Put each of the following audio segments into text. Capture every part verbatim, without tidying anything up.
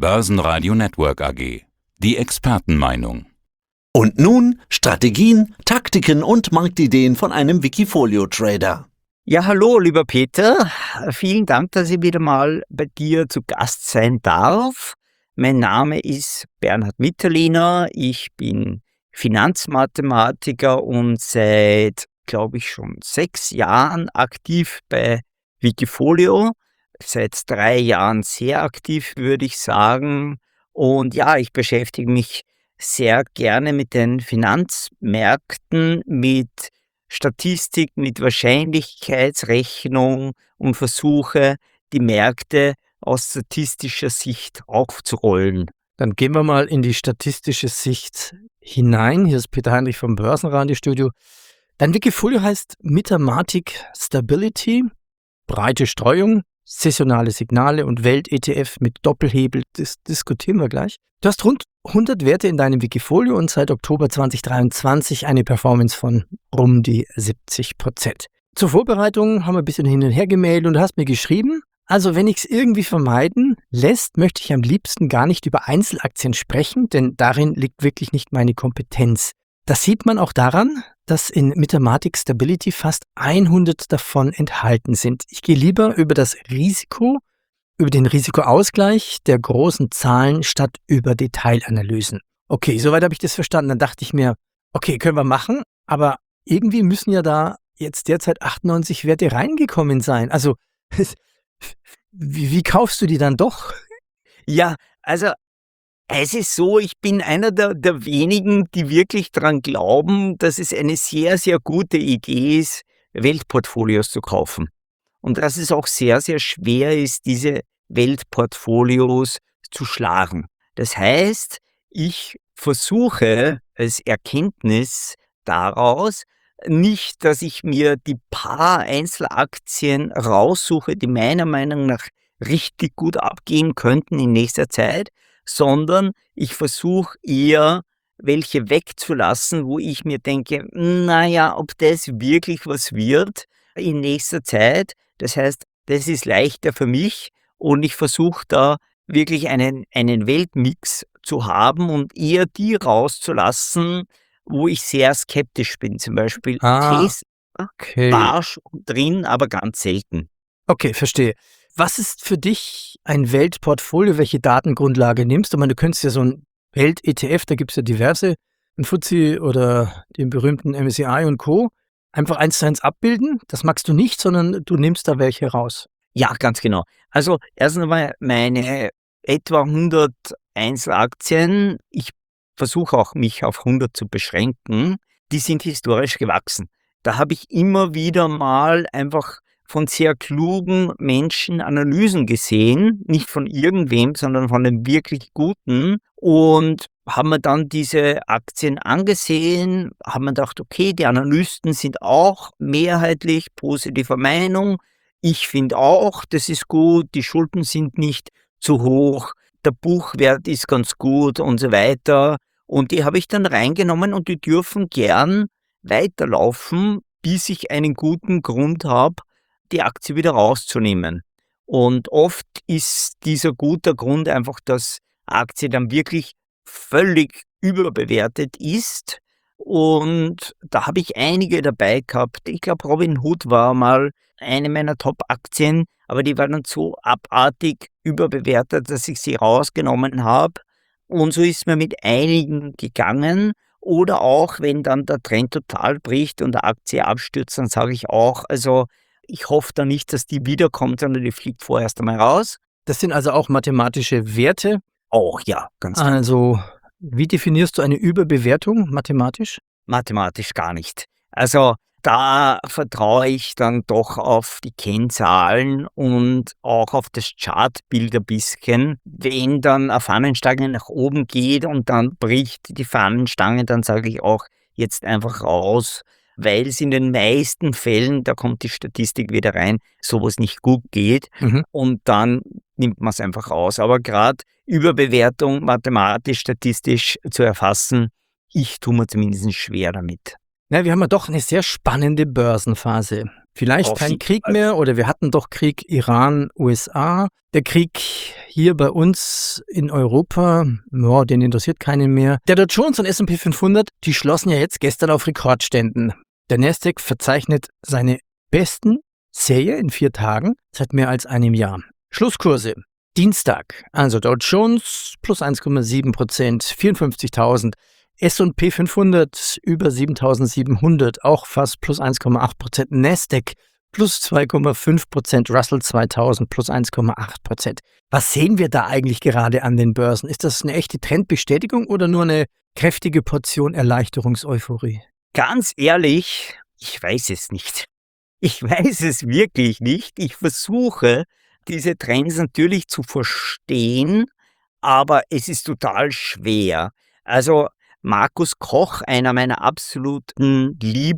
Börsenradio Network A G. Die Expertenmeinung. Und nun Strategien, Taktiken und Marktideen von einem Wikifolio-Trader. Ja, hallo, lieber Peter. Vielen Dank, dass ich wieder mal bei dir zu Gast sein darf. Mein Name ist Bernhard Mitterlehner. Ich bin Finanzmathematiker und seit, glaube ich, schon sechs Jahren aktiv bei Wikifolio. Seit drei Jahren sehr aktiv, würde ich sagen. Und ja, ich beschäftige mich sehr gerne mit den Finanzmärkten, mit Statistik, mit Wahrscheinlichkeitsrechnung und versuche, die Märkte aus statistischer Sicht aufzurollen. Dann gehen wir mal in die statistische Sicht hinein. Hier ist Peter Heinrich vom Börsenradiostudio. Dein Wikifolio heißt Mathematic Stability, breite Streuung, saisonale Signale und Welt-E T F mit Doppelhebel. Das diskutieren wir gleich. Du hast rund hundert Werte in deinem Wikifolio und seit Oktober zweitausenddreiundzwanzig eine Performance von um die siebzig Prozent. Zur Vorbereitung haben wir ein bisschen hin und her gemailt und du hast mir geschrieben, also wenn ich es irgendwie vermeiden lässt, möchte ich am liebsten gar nicht über Einzelaktien sprechen, denn darin liegt wirklich nicht meine Kompetenz. Das sieht man auch daran, dass in Mathematic Stability fast hundert davon enthalten sind. Ich gehe lieber über das Risiko, über den Risikoausgleich der großen Zahlen statt über Detailanalysen. Okay, soweit habe ich das verstanden. Dann dachte ich mir, okay, können wir machen, aber irgendwie müssen ja da jetzt derzeit achtundneunzig Werte reingekommen sein. Also, wie, wie kaufst du die dann doch? Ja, also es ist so, ich bin einer der, der wenigen, die wirklich daran glauben, dass es eine sehr, sehr gute Idee ist, Weltportfolios zu kaufen. Und dass es auch sehr, sehr schwer ist, diese Weltportfolios zu schlagen. Das heißt, ich versuche als Erkenntnis daraus nicht, dass ich mir die paar Einzelaktien raussuche, die meiner Meinung nach richtig gut abgehen könnten in nächster Zeit, sondern ich versuche eher, welche wegzulassen, wo ich mir denke, naja, ob das wirklich was wird in nächster Zeit. Das heißt, das ist leichter für mich und ich versuche da wirklich einen, einen Weltmix zu haben und eher die rauszulassen, wo ich sehr skeptisch bin. Zum Beispiel Ah, Tesla okay. war schon drin, aber ganz selten. Okay, verstehe. Was ist für dich ein Weltportfolio? Welche Datengrundlage nimmst du? Ich meine, du könntest ja so ein Welt-E T F, da gibt es ja diverse, ein F T S E oder den berühmten M S C I und Co. Einfach eins zu eins abbilden. Das magst du nicht, sondern du nimmst da welche raus. Ja, ganz genau. Also erst einmal meine etwa hundert Einzelaktien. Ich versuche auch, mich auf hundert zu beschränken. Die sind historisch gewachsen. Da habe ich immer wieder mal einfach von sehr klugen Menschen Analysen gesehen, nicht von irgendwem, sondern von den wirklich Guten, und haben mir dann diese Aktien angesehen, haben mir gedacht, okay, die Analysten sind auch mehrheitlich positiver Meinung, ich finde auch, das ist gut, die Schulden sind nicht zu hoch, der Buchwert ist ganz gut und so weiter, und die habe ich dann reingenommen und die dürfen gern weiterlaufen, bis ich einen guten Grund habe, die Aktie wieder rauszunehmen. Und oft ist dieser gute Grund einfach, dass Aktie dann wirklich völlig überbewertet ist. Und da habe ich einige dabei gehabt. Ich glaube, Robinhood war mal eine meiner Top-Aktien, aber die war dann so abartig überbewertet, dass ich sie rausgenommen habe. Und so ist mir mit einigen gegangen. Oder auch, wenn dann der Trend total bricht und die Aktie abstürzt, dann sage ich auch, also ich hoffe da nicht, dass die wiederkommt, sondern die fliegt vorerst einmal raus. Das sind also auch mathematische Werte. Auch, ja, ganz klar. Also, wie definierst du eine Überbewertung mathematisch? Mathematisch gar nicht. Also da vertraue ich dann doch auf die Kennzahlen und auch auf das Chartbild ein bisschen. Wenn dann eine Fahnenstange nach oben geht und dann bricht die Fahnenstange, dann sage ich auch jetzt einfach raus, weil es in den meisten Fällen, da kommt die Statistik wieder rein, sowas nicht gut geht, Mhm. und dann nimmt man es einfach raus. Aber gerade Überbewertung mathematisch, statistisch zu erfassen, ich tue mir zumindest schwer damit. Na, wir haben ja doch eine sehr spannende Börsenphase. Vielleicht kein Aussieht. Krieg mehr oder wir hatten doch Krieg Iran, U S A. Der Krieg hier bei uns in Europa, ja, den interessiert keinen mehr. Der Dow Jones und S und P fünfhundert, die schlossen ja jetzt gestern auf Rekordständen. Der Nasdaq verzeichnet seine besten Serie in vier Tagen seit mehr als einem Jahr. Schlusskurse. Dienstag, also Dow Jones plus eins Komma sieben Prozent, vierundfünfzigtausend. S und P fünfhundert über siebentausendsiebenhundert, auch fast plus eins Komma acht Prozent. Nasdaq plus zwei Komma fünf Prozent. Russell zweitausend plus eins Komma acht Prozent. Was sehen wir da eigentlich gerade an den Börsen? Ist das eine echte Trendbestätigung oder nur eine kräftige Portion Erleichterungseuphorie? Ganz ehrlich, ich weiß es nicht. Ich weiß es wirklich nicht. Ich versuche, diese Trends natürlich zu verstehen, aber es ist total schwer. Also Markus Koch, einer meiner absoluten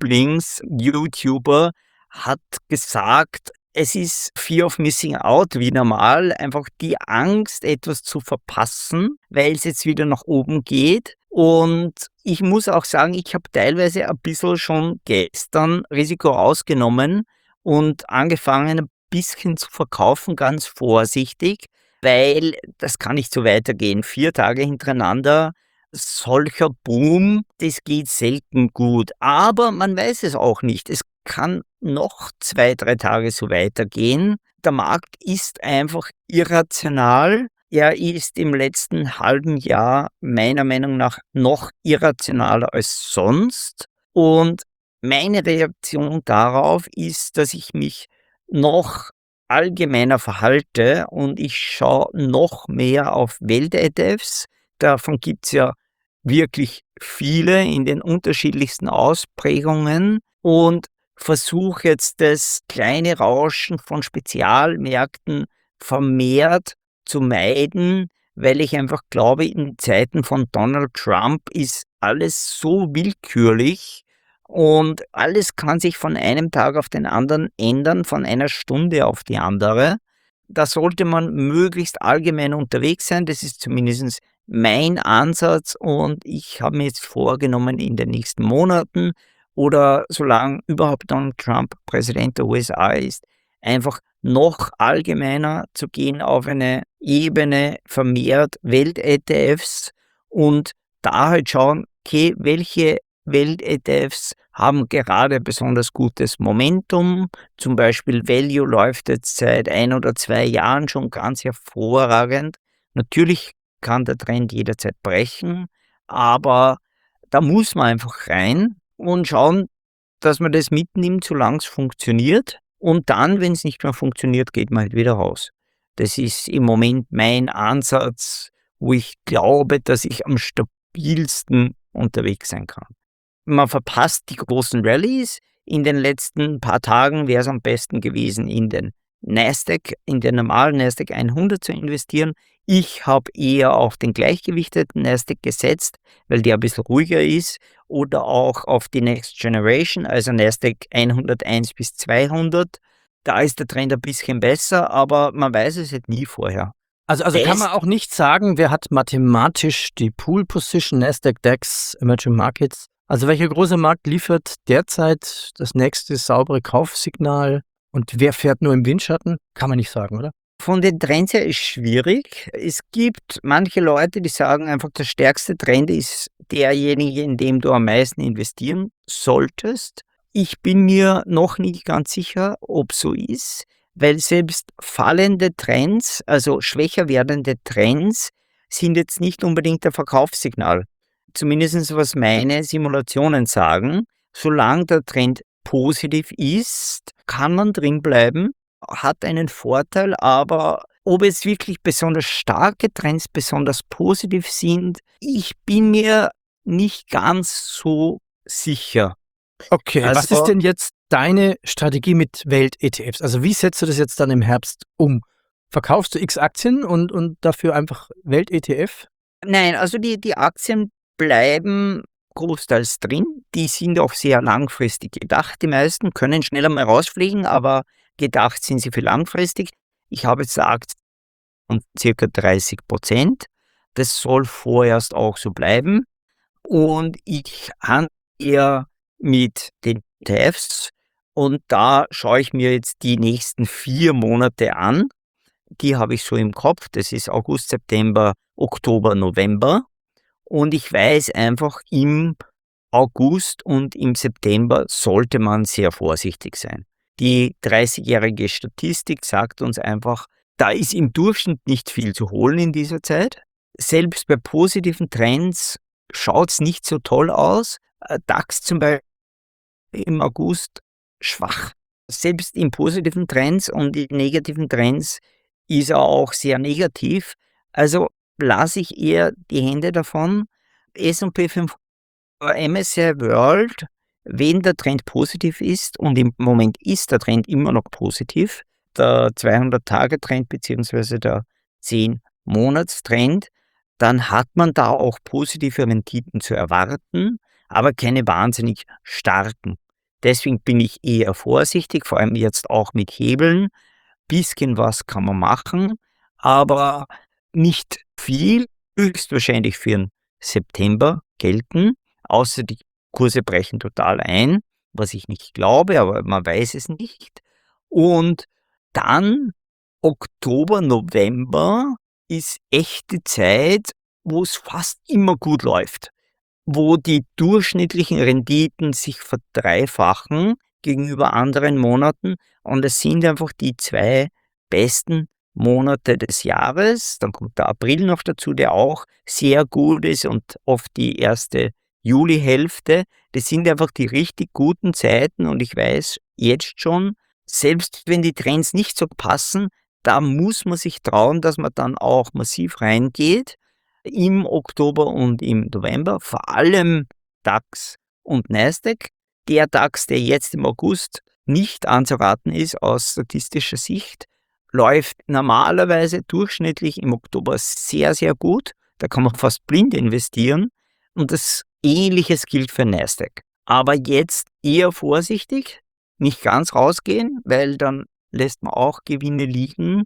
Lieblings-YouTuber, hat gesagt, es ist Fear of Missing Out wieder mal, einfach die Angst, etwas zu verpassen, weil es jetzt wieder nach oben geht. Und ich muss auch sagen, ich habe teilweise ein bisschen schon gestern Risiko rausgenommen und angefangen, ein bisschen zu verkaufen, ganz vorsichtig, weil das kann nicht so weitergehen. Vier Tage hintereinander, solcher Boom, das geht selten gut. Aber man weiß es auch nicht. Es kann noch zwei, drei Tage so weitergehen. Der Markt ist einfach irrational. Er ist im letzten halben Jahr meiner Meinung nach noch irrationaler als sonst. Und meine Reaktion darauf ist, dass ich mich noch allgemeiner verhalte und ich schaue noch mehr auf Welt-E T Fs. Davon gibt es ja wirklich viele in den unterschiedlichsten Ausprägungen und versuche jetzt das kleine Rauschen von Spezialmärkten vermehrt zu meiden, weil ich einfach glaube, in Zeiten von Donald Trump ist alles so willkürlich und alles kann sich von einem Tag auf den anderen ändern, von einer Stunde auf die andere. Da sollte man möglichst allgemein unterwegs sein, das ist zumindest mein Ansatz und ich habe mir jetzt vorgenommen, in den nächsten Monaten oder solange überhaupt Donald Trump Präsident der U S A ist, einfach noch allgemeiner zu gehen auf eine Ebene vermehrt Welt-E T Fs und da halt schauen, okay, welche Welt-E T Fs haben gerade besonders gutes Momentum. Zum Beispiel Value läuft jetzt seit ein oder zwei Jahren schon ganz hervorragend. Natürlich kann der Trend jederzeit brechen, aber da muss man einfach rein und schauen, dass man das mitnimmt, solange es funktioniert. Und dann, wenn es nicht mehr funktioniert, geht man halt wieder raus. Das ist im Moment mein Ansatz, wo ich glaube, dass ich am stabilsten unterwegs sein kann. Man verpasst die großen Rallyes. In den letzten paar Tagen wäre es am besten gewesen, in den Nasdaq, in den normalen Nasdaq hundert zu investieren. Ich habe eher auf den gleichgewichteten Nasdaq gesetzt, weil der ein bisschen ruhiger ist, oder auch auf die Next Generation, also Nasdaq hunderteins bis zweihundert. Da ist der Trend ein bisschen besser, aber man weiß es halt nie vorher. Also, also kann man auch nicht sagen, wer hat mathematisch die Pool Position, Nasdaq, DAX, Emerging Markets. Also welcher große Markt liefert derzeit das nächste saubere Kaufsignal und wer fährt nur im Windschatten? Kann man nicht sagen, oder? Von den Trends her ist schwierig. Es gibt manche Leute, die sagen einfach, der stärkste Trend ist derjenige, in dem du am meisten investieren solltest. Ich bin mir noch nicht ganz sicher, ob so ist, weil selbst fallende Trends, also schwächer werdende Trends, sind jetzt nicht unbedingt ein Verkaufssignal. Zumindest was meine Simulationen sagen. Solange der Trend positiv ist, kann man drin bleiben, hat einen Vorteil, aber ob es wirklich besonders starke Trends besonders positiv sind, ich bin mir nicht ganz so sicher. Okay, Also, was ist denn jetzt deine Strategie mit Welt-E T Fs? Also wie setzt du das jetzt dann im Herbst um? Verkaufst du X Aktien und, und dafür einfach Welt-E T F? Nein, also die, die Aktien bleiben großteils drin. Die sind auch sehr langfristig gedacht. Die meisten können schneller mal rausfliegen, aber gedacht sind sie für langfristig. Ich habe jetzt gesagt, um circa dreißig Prozent. Das soll vorerst auch so bleiben. Und ich handle eher mit den E T Fs Und da schaue ich mir jetzt die nächsten vier Monate an. Die habe ich so im Kopf. Das ist August, September, Oktober, November. Und ich weiß einfach, im August und im September sollte man sehr vorsichtig sein. Die dreißigjährige Statistik sagt uns einfach, da ist im Durchschnitt nicht viel zu holen in dieser Zeit. Selbst bei positiven Trends schaut es nicht so toll aus. Äh, DAX zum Beispiel im August schwach. Selbst in positiven Trends und in negativen Trends ist er auch sehr negativ. Also lasse ich eher die Hände davon. S und P fünfhundert, M S C I World, wenn der Trend positiv ist, und im Moment ist der Trend immer noch positiv, der zweihundert-Tage-Trend bzw. der zehn-Monats-Trend, dann hat man da auch positive Renditen zu erwarten, aber keine wahnsinnig starken. Deswegen bin ich eher vorsichtig, vor allem jetzt auch mit Hebeln. Bisschen was kann man machen, aber nicht viel, höchstwahrscheinlich für den September gelten, außer die Kurse brechen total ein, was ich nicht glaube, aber man weiß es nicht. Und dann Oktober, November ist echt die Zeit, wo es fast immer gut läuft, wo die durchschnittlichen Renditen sich verdreifachen gegenüber anderen Monaten, und es sind einfach die zwei besten Monate des Jahres. Dann kommt der April noch dazu, der auch sehr gut ist, und oft die erste Julihälfte. Das sind einfach die richtig guten Zeiten, und ich weiß jetzt schon, selbst wenn die Trends nicht so passen, da muss man sich trauen, dass man dann auch massiv reingeht im Oktober und im November, vor allem DAX und Nasdaq. Der DAX, der jetzt im August nicht anzuraten ist aus statistischer Sicht, läuft normalerweise durchschnittlich im Oktober sehr, sehr gut. Da kann man fast blind investieren, und das Ähnliches gilt für Nasdaq. Aber jetzt eher vorsichtig, nicht ganz rausgehen, weil dann lässt man auch Gewinne liegen,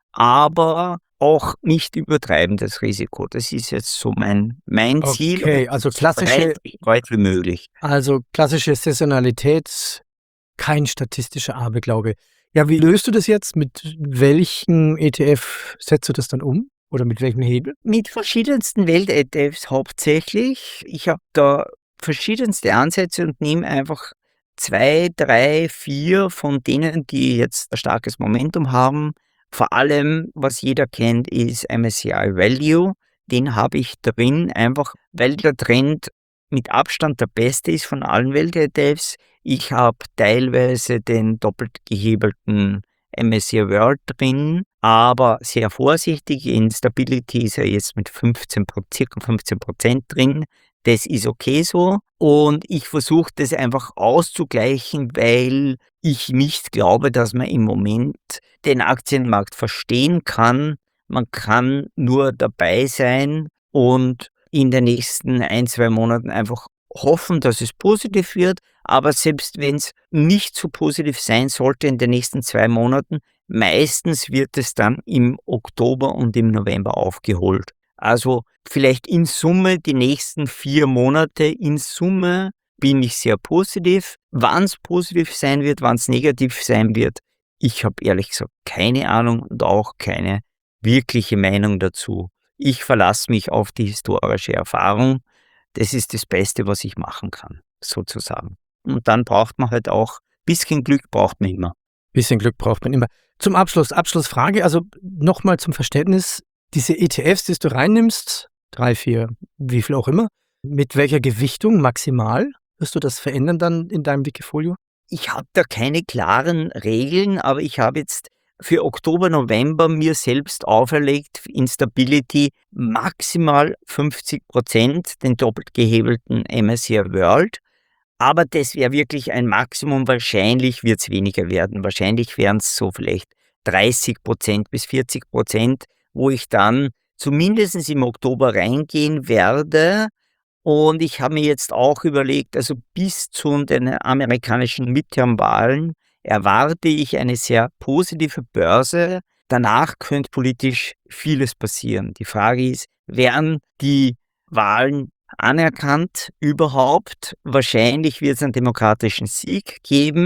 aber auch nicht übertreiben das Risiko. Das ist jetzt so mein, mein Ziel. Okay, also So klassische, breit, breit wie möglich. also klassische Saisonalität, kein statistischer Aberglaube. Ja, wie löst du das jetzt? Mit welchem E T F setzt du das dann um? Oder mit welchem Hebel? Mit verschiedensten Welt-E T Fs hauptsächlich. Ich habe da verschiedenste Ansätze und nehme einfach zwei, drei, vier von denen, die jetzt ein starkes Momentum haben. Vor allem, was jeder kennt, ist M S C I Value. Den habe ich drin, einfach weil der Trend mit Abstand der beste ist von allen Welt-E T Fs. Ich habe teilweise den doppelt gehebelten M S C I World drin, aber sehr vorsichtig. In Stability ist er jetzt mit fünfzehn, circa fünfzehn Prozent drin. Das ist okay so, und ich versuche das einfach auszugleichen, weil ich nicht glaube, dass man im Moment den Aktienmarkt verstehen kann. Man kann nur dabei sein und in den nächsten ein, zwei Monaten einfach hoffen, dass es positiv wird. Aber selbst wenn es nicht so positiv sein sollte in den nächsten zwei Monaten, meistens wird es dann im Oktober und im November aufgeholt. Also vielleicht in Summe die nächsten vier Monate, in Summe bin ich sehr positiv. Wann es positiv sein wird, wann es negativ sein wird, ich habe ehrlich gesagt keine Ahnung und auch keine wirkliche Meinung dazu. Ich verlasse mich auf die historische Erfahrung. Das ist das Beste, was ich machen kann, sozusagen. Und dann braucht man halt auch, ein bisschen Glück braucht man immer. Bisschen Glück braucht man immer. Zum Abschluss, Abschlussfrage, also nochmal zum Verständnis, diese E T Fs, die du reinnimmst, drei, vier, wie viel auch immer, mit welcher Gewichtung maximal wirst du das verändern dann in deinem Wikifolio? Ich habe da keine klaren Regeln, aber ich habe jetzt für Oktober, November mir selbst auferlegt, in Stability maximal fünfzig Prozent den doppelt gehebelten M S C I World. Aber das wäre wirklich ein Maximum. Wahrscheinlich wird es weniger werden. Wahrscheinlich wären es so vielleicht dreißig Prozent bis vierzig Prozent, wo ich dann zumindest im Oktober reingehen werde. Und ich habe mir jetzt auch überlegt, also bis zu den amerikanischen Midterm-Wahlen erwarte ich eine sehr positive Börse. Danach könnte politisch vieles passieren. Die Frage ist, werden die Wahlen anerkannt überhaupt? Wahrscheinlich wird es einen demokratischen Sieg geben,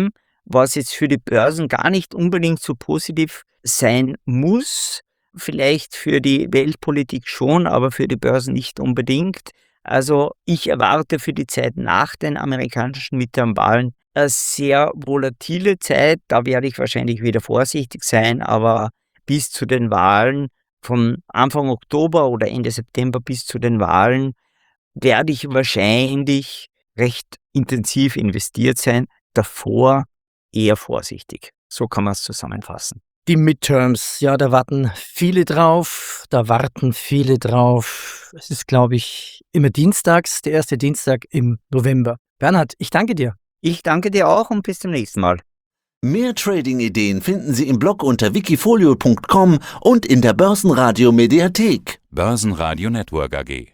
was jetzt für die Börsen gar nicht unbedingt so positiv sein muss. Vielleicht für die Weltpolitik schon, aber für die Börsen nicht unbedingt. Also ich erwarte für die Zeit nach den amerikanischen Midterm-Wahlen eine sehr volatile Zeit. Da werde ich wahrscheinlich wieder vorsichtig sein, aber bis zu den Wahlen von Anfang Oktober oder Ende September bis zu den Wahlen werde ich wahrscheinlich recht intensiv investiert sein. Davor eher vorsichtig. So kann man es zusammenfassen. Die Midterms, ja, da warten viele drauf, da warten viele drauf. Es ist, glaube ich, immer dienstags, der erste Dienstag im November. Bernhard, ich danke dir. Ich danke dir auch und bis zum nächsten Mal. Mehr Trading-Ideen finden Sie im Blog unter wikifolio punkt com und in der Börsenradio Mediathek. Börsenradio Network A G.